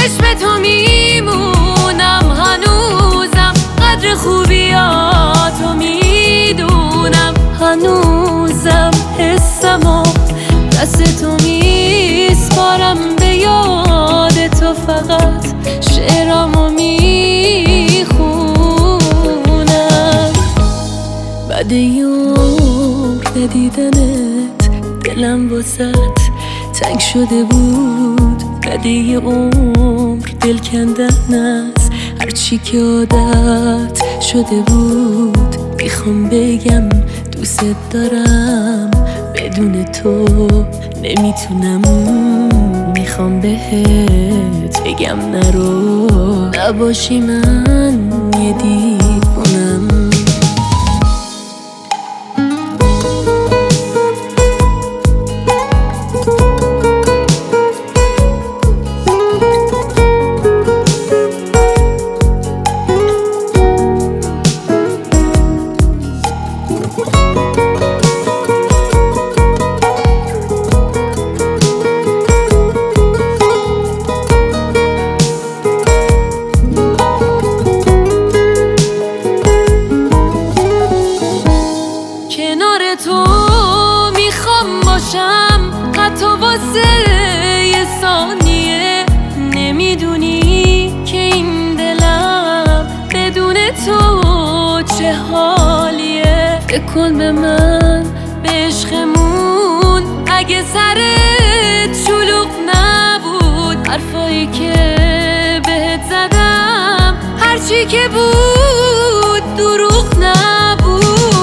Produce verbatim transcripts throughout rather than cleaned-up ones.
چشم تو میمونم، هنوزم قدر خوبیاتو میدونم، هنوزم حسمو دست تو میسپارم به یاد تو، فقط شعرامو میخونم. بعد یه عمر ندیدنت دلم واسط تنگ شده بود، بعد یه عمر دل کندن از هرچی که عادت شده بود. میخوام بگم دوست دارم، بدون تو نمیتونم. میخوام بهت بگم نرو، نباشی من یه دیوونم. تو میخوام باشم حتی واسه یه ثانیه، نمیدونی که این دلم بدون تو چه حالیه. فکر کن به من، به عشقمون، اگه سرت شلوغ نبود، حرفایی که بهت زدم هرچی که بود دروغ نبود.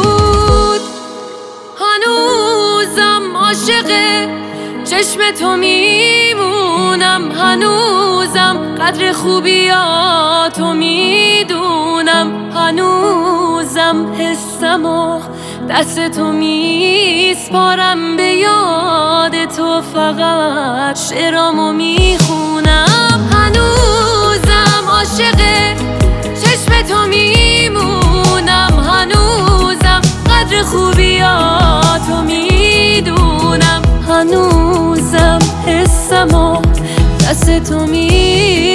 عاشق چشم تو میمونم، هنوزم قدر خوبیاتو میدونم، هنوزم حسمو دست تو میسپارم به یاد تو، فقط شعرامو میخونم. هنوزم عاشق چشم تو میمونم، هنوزم قدر خوبیاتو میدونم، هنوزم حسمو دست تو می